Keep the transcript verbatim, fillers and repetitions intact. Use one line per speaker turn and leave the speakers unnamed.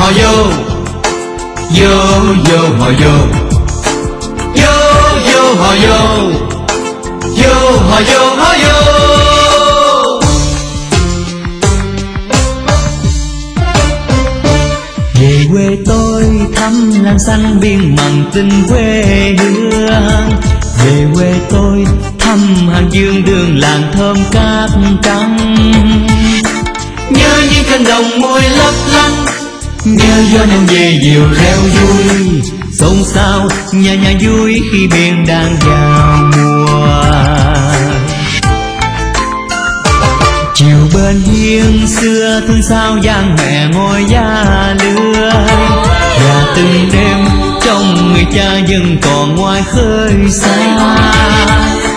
họ vô, vô vô họ vô, vô vô họ vô, vô họ vô họ vô.
Về quê tôi thăm làng xanh biên mặn tình quê hương. Về quê tôi thăm hàng dương đường làng thơm cát trắng.
Nhớ những cánh đồng môi lấp lánh,
Nhớ gió nam về diều reo vui. Xôn xao nhà nhà vui khi biển đang vào mùa. Chiều bên hiên xưa thương sao giang mẹ ngồi da lưới. Và từng đêm trong người cha vẫn còn ngoài khơi xa.